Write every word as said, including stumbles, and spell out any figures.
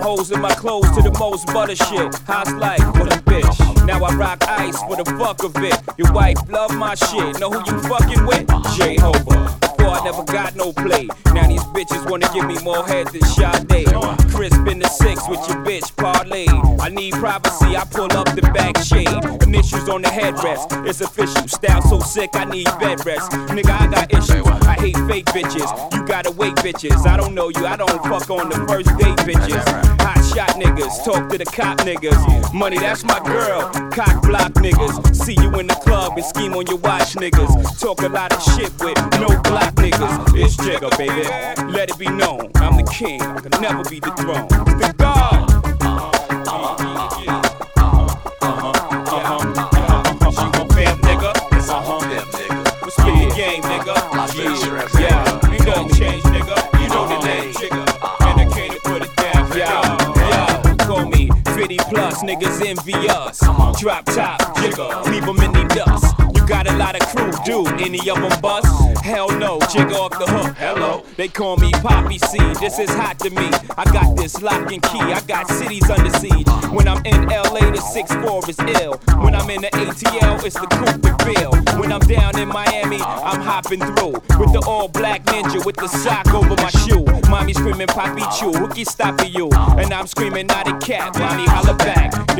hoes in my clothes to the most butter shit. How's life with a bitch? Now I rock ice for the fuck of it. Your wife love my shit. Know who you fucking with? J-Hova. Before I never got no play. Now these bitches wanna give me more head than Sade. Crisp in the six with your bitch parlay. I need privacy, I pull up the back shade. Initials on the headrest, it's official. Style so sick, I need bed rest. Nigga, I got issues, I hate fake bitches. You gotta wait bitches, I don't know you, I don't fuck on the first date bitches. Hot shot niggas, talk to the cop niggas. Money, that's my girl, cock block niggas. See you in the club and scheme on your watch niggas. Talk a lot of shit with no block niggas. It's Jigga, baby, let it be known. I'm the king, I can never be dethroned. The God. Game, nigga. Yeah, yeah. You done changed, nigga. You know the name, Jigga. And I came to put it down. Yeah, yeah. Call me fifty plus, niggas envy us. Drop top, Jigga. Leave them in the dust. You got a lot of crew, do any of them bust? Hell no, Jigga off the hook. Hello. They call me Poppy C. This is hot to me. I got this lock and key. I got cities under siege. When I'm in L A, the six four is ill. When I'm in the A T L, it's the coupe and bill. When I'm down in Miami, I'm hopping through with the all black ninja with the sock over my shoe. Mommy screaming Papi Chu, who can stop you? And I'm screaming not a cat, mommy holla back.